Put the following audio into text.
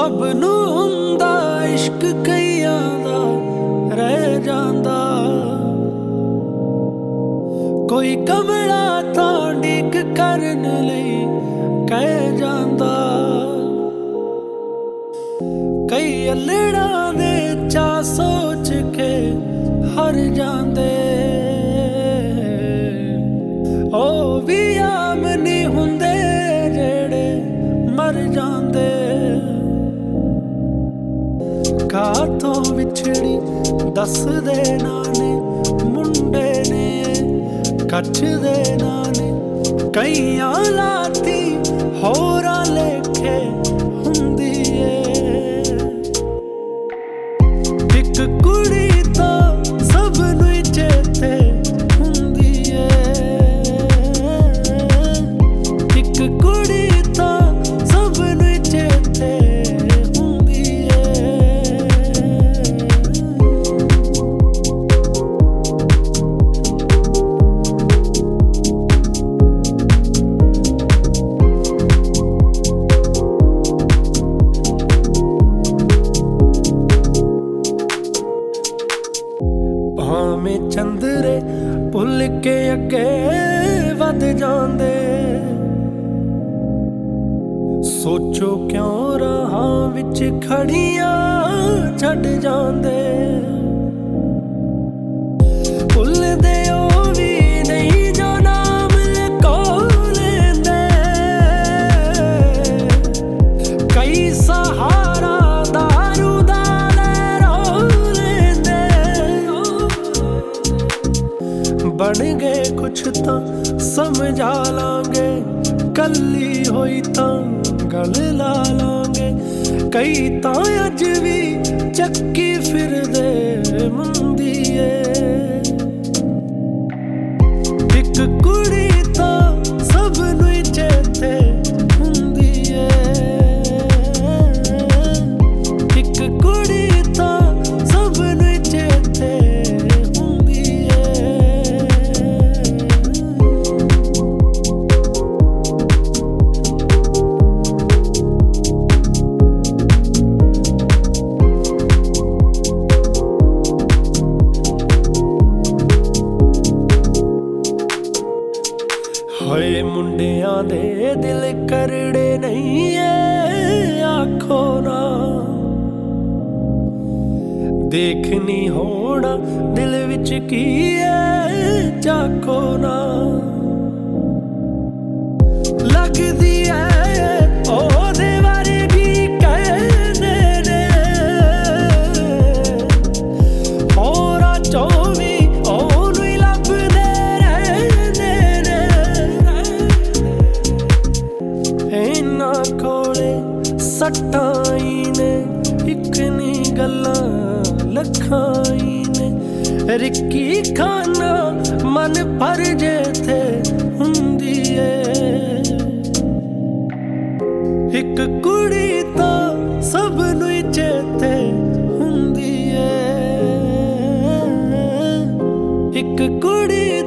ਸਭ ਨੂੰ ਹੁੰਦਾ ਇਸ਼ਕ ਕਈਆਂ ਦਾ ਰਹਿ ਜਾਂਦਾ। ਕੋਈ ਕਮਲਾ ਤਾਂ ਡੀਕ ਕਰਨ ਲਈ ਕਹਿ ਜਾਂਦਾ। ਕਈ ਅਲੜਾਂ ਦੇ ਚਾਅ ਸੋਚ ਕੇ ਹਰ ਜਾਂਦੇ। ਉਹ ਵੀ ਆਮ ਨਹੀਂ ਹੁੰਦੇ ਜਿਹੜੇ ਮਰ ਜਾਂਦੇ। ਕਾਹਤੋਂ ਵਿਛੜੀ ਦੱਸਦੇ ਨਾ ਨੇ ਮੁੰਡੇ ਨੇ ਕੱਚ ਦੇ ਨਾਂ ਨੇ। ਕਈਆਂ ਲਾਤੀ ਹੋਰਾਂ ਲੇਖੇ ਹੁੰਦੀ ਏ। ਇੱਕ ਕੁੜੀ ਤਾਂ ਸਭ ਨੂੰ ਹੀ ਚੇਤੇ ਹੁੰਦੀ ਏ। ਇੱਕ ਕੁੜੀ ਤਾਂ ਸਭ ਨੂੰ ਹੀ ਚੇਤੇ ਹੁੰਦੀ ਏ। ਭਾਵੇਂ ਚੰਦਰੇ ਭੁੱਲ ਕੇ ਅੱਗੇ ਵੱਧ ਜਾਂਦੇ। ਸੋਚੋ ਕਿਉਂ ਰਾਹਾਂ ਵਿੱਚ ਖੜੀਆਂ ਛੱਡ ਜਾਂਦੇ। ਭੁੱਲਦੇ ਉਹ ਵੀ ਨਹੀਂ ਜੋ ਨਾਮ ਲਿਖੋ ਲੈਂਦੇ। ਕਈ ਸਹਾਰਾ ਦਾਰੂ ਦਾ ਲੈ ਰੋ ਲੈਂਦੇ। ਬਣ ਗਏ ਕੁਛ ਤਾਂ ਸਮਝਾ ਲਾਂਗੇ। ਕੱਲੀ ਹੋਈ ਤਾਂ ਗੱਲ ਲਾ ਲਾਂਗੇ। ਕਈ ਤਾਂ ਅੱਜ ਵੀ ਚੱਕੀ ਫਿਰਦੇ ਮੁੰਦੀਏ। ਇੱਕ ਕੁੜੀ ਤਾਂ ਸਭ ਨੂੰ ਹੀ ਚੇਤੇ ਹੁੰਦੀ ਏ। ਇੱਕ ਕੁੜੀ ਤਾਂ ਸਭ ਨੂੰ ਹੀ ਚੇਤੇ ਹੁੰਦੀ ਏ। ਹੋਏ ਮੁੰਡਿਆਂ ਦੇ ਦਿਲ ਕਰੜੇ ਨਹੀਂ ਏ ਆਖੋ ਨਾ। ਦੇਖਣੀ ਹੋਣਾ ਦਿਲ ਵਿੱਚ ਕੀ ਏ ਝਾਕੋ ਨਾ। ਲੱਗਦੀ ਏ ਉਹਦੇ ਬਾਰੇ ਵੀ ਕਹਿੰਦੇ ਨੇ। ਹੋਰਾਂ ਚੋਂ ਵੀ ਉਹਨੂੰ ਹੀ ਲੱਭਦੇ ਰਹਿੰਦੇ ਨੇ। ਇਹਨਾਂ ਕੋਲੇ ਸੱਟਾਂ ਹੀ ਨੇ ਇੱਕ ਨੀ ਗੱਲਾਂ ਲੱਖਾਂ ਹੀ ਨੇ। ਰਿੱਕੀ ਖਾਨਾ ਮਨ ਭਰ ਜੇ ਥੇ ਹੁੰਦੀ ਏ। ਇੱਕ ਕੁੜੀ ਤਾਂ ਸਭ ਨੂੰ ਹੀ ਚੇਤੇ ਹੁੰਦੀ ਏ। ਇੱਕ ਕੁੜੀ